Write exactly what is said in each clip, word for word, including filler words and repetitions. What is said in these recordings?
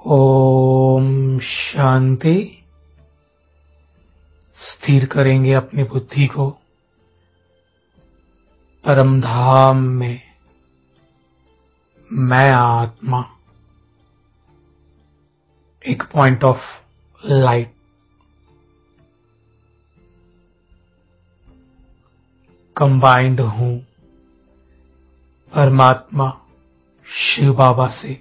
ओम शांति। स्थिर करेंगे अपनी बुद्धि को परम धाम में। मैं आत्मा, एक पॉइंट ऑफ लाइट। कंबाइंड हूं परमात्मा शिव बाबा से।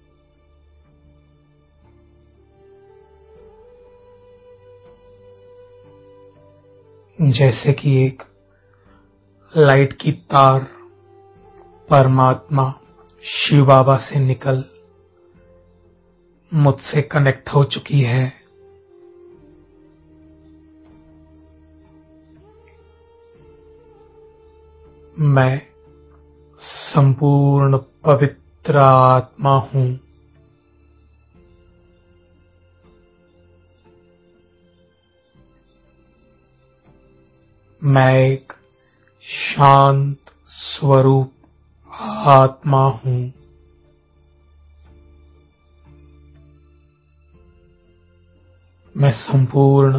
जैसे कि एक लाइट की तार परमात्मा शिव बाबा से निकल मुझसे कनेक्ट हो चुकी है, मैं संपूर्ण पवित्र आत्मा हूं। मैं एक शांत स्वरूप आत्मा हूं। मैं संपूर्ण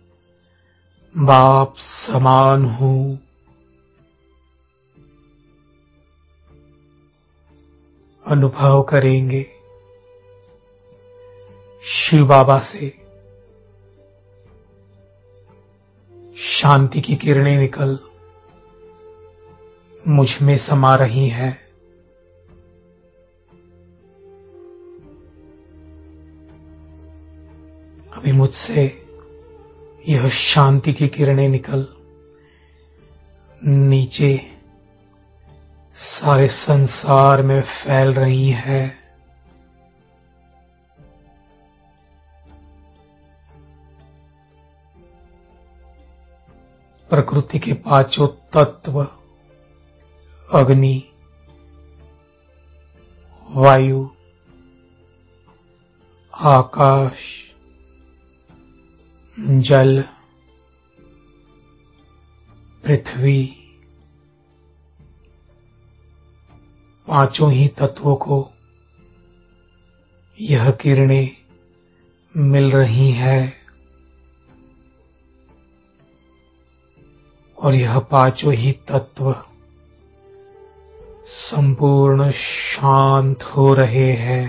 बाप समान हूं। अनुभव करेंगे शिव बाबा से शांति की किरणें निकल मुझ में समा रही हैं। अभी मुझसे यह शांति की किरणें निकल नीचे सारे संसार में फैल रही हैं। प्रकृति के पांचों तत्व अग्नि, वायु, आकाश, जल, पृथ्वी, पांचों ही तत्वों को यह किरणें मिल रही हैं और यह पांचों ही तत्व संपूर्ण शांत हो रहे हैं।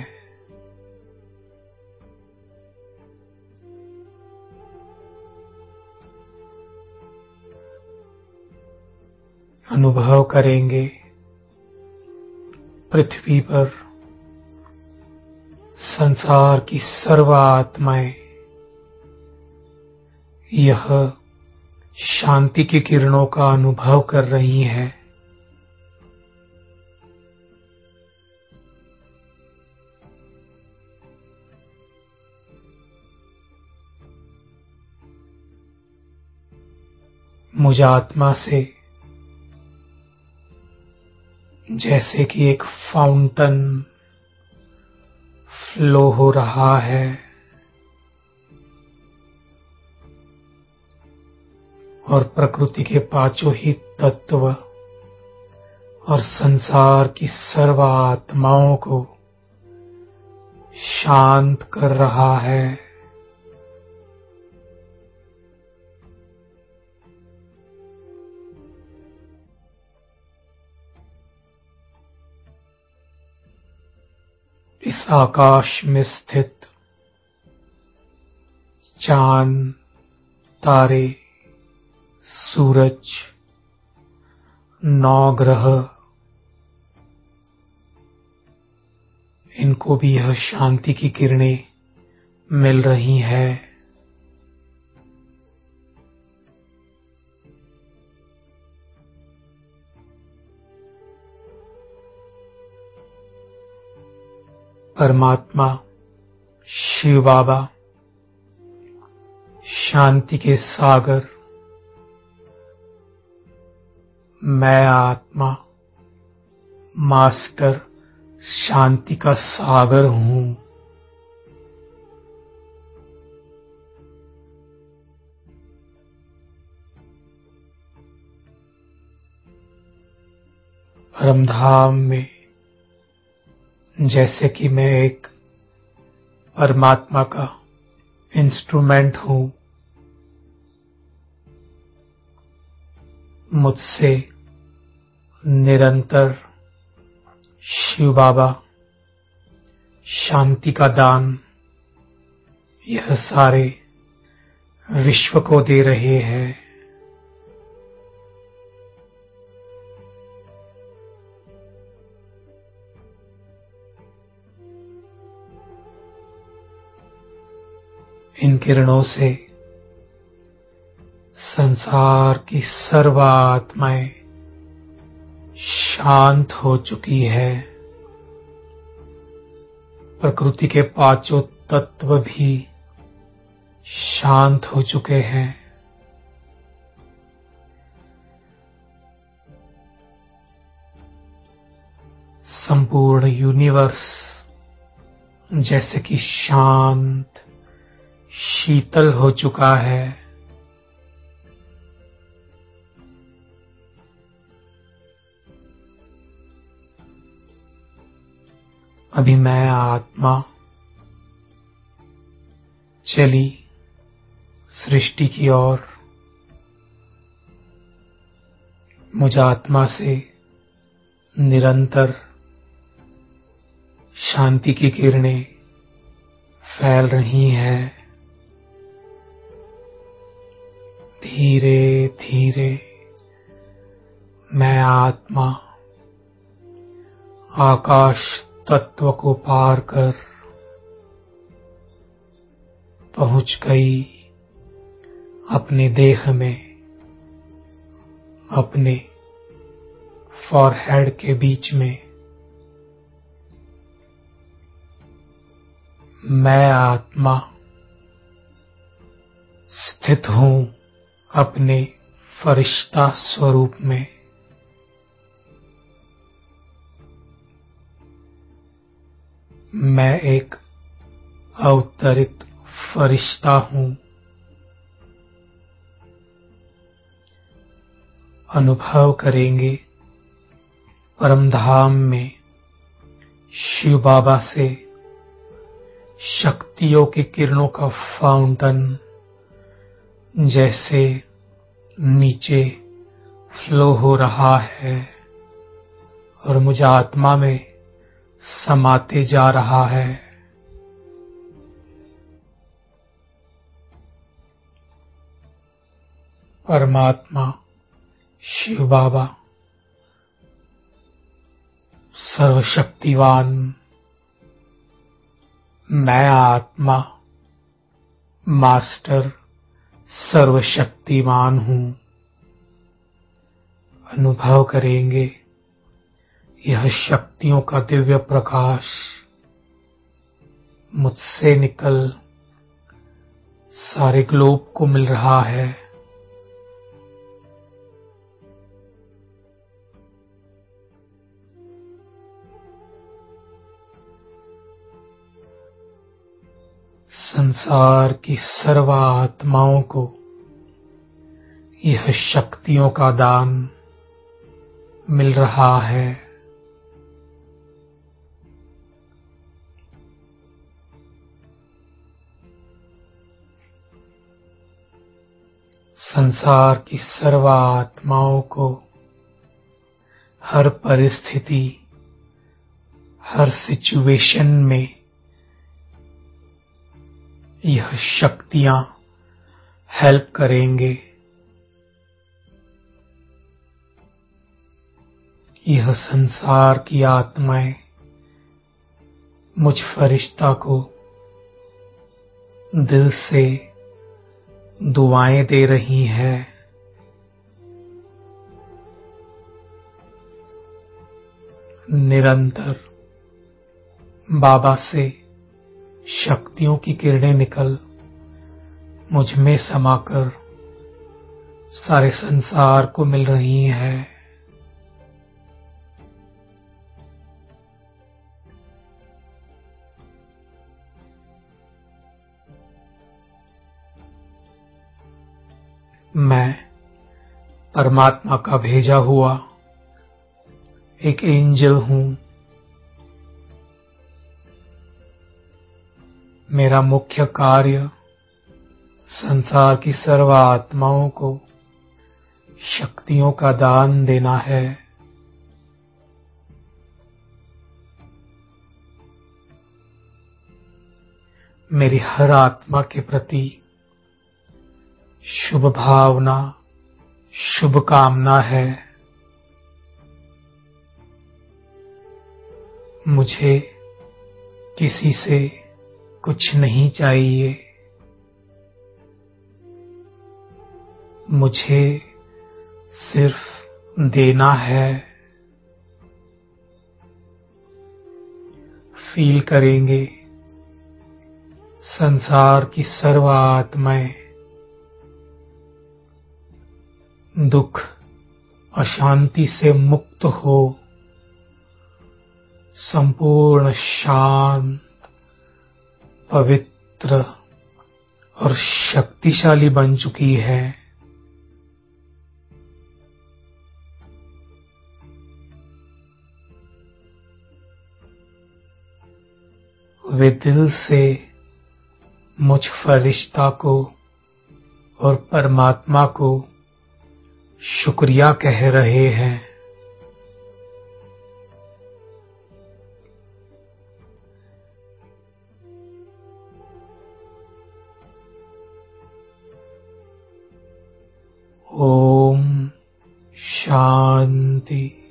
अनुभव करेंगे पृथ्वी पर संसार की सर्व आत्माएं यह शांति की किरणों का अनुभव कर रही हैं। मुझ आत्मा से जैसे कि एक फाउंटेन फ्लो हो रहा है और प्रकृति के पांचों ही तत्व और संसार की सर्व आत्माओं को शांत कर रहा है। इस आकाश में स्थित चांद, तारे, सूरज, नौ ग्रह, इनको भी यह शांति की किरणें मिल रही हैं। परमात्मा शिव बाबा शांति के सागर, मैं आत्मा मास्टर शांति का सागर हूं। परमधाम में जैसे कि मैं एक परमात्मा का इंस्ट्रूमेंट हूं। मुझसे निरंतर शिव बाबा शांति का दान यह सारे विश्व को दे रहे हैं। इन किरणों से संसार की सर्व आत्माएं शांत हो चुकी है। प्रकृति के पांचों तत्व भी शांत हो चुके हैं। संपूर्ण यूनिवर्स जैसे कि शांत शीतल हो चुका है। अभी मैं आत्मा चली सृष्टि की ओर। मुझ आत्मा से निरंतर शांति की किरणें फैल रही हैं। धीरे धीरे मैं आत्मा आकाश तत्व को पार कर पहुंच गई अपने देह में। अपने फॉरहेड के बीच में मैं आत्मा स्थित हूं अपने फरिश्ता स्वरूप में। मैं एक अवतरित फरिश्ता हूं। अनुभव करेंगे परमधाम में शिव बाबा से शक्तियों की किरणों का फाउंटेन जैसे नीचे फ्लो हो रहा है और मुझे आत्मा में समाते जा रहा है। परमात्मा शिव बाबा सर्वशक्तिवान, मैं आत्मा मास्टर सर्वशक्तिमान हूं। अनुभव करेंगे यह शक्तियों का दिव्य प्रकाश मुझसे निकल सारे ग्लोब को मिल रहा है। संसार की सर्व आत्माओं को यह शक्तियों का दान मिल रहा है। संसार की सर्व आत्माओं को हर परिस्थिति, हर सिचुएशन में यह शक्तियां हेल्प करेंगे। यह संसार की आत्माएं मुझ फरिश्ता को दिल से दुआएं दे रही हैं। निरंतर बाबा से शक्तियों की किरणें निकल मुझ में समाकर सारे संसार को मिल रही हैं। मैं परमात्मा का भेजा हुआ एक एंजल हूं। मेरा मुख्य कार्य संसार की सर्व आत्माओं को शक्तियों का दान देना है। मेरी हर आत्मा के प्रति शुभ भावना, शुभ कामना है। मुझे किसी से कुछ नहीं चाहिए। मुझे सिर्फ देना है। फील करेंगे संसार की सर्व आत्माएं दुख, अशांति से मुक्त हो संपूर्ण शांत, पवित्र और शक्तिशाली बन चुकी है। वे दिल से मुझ फरिश्ता को और परमात्मा को शुक्रिया कह रहे हैं। ओम शांति।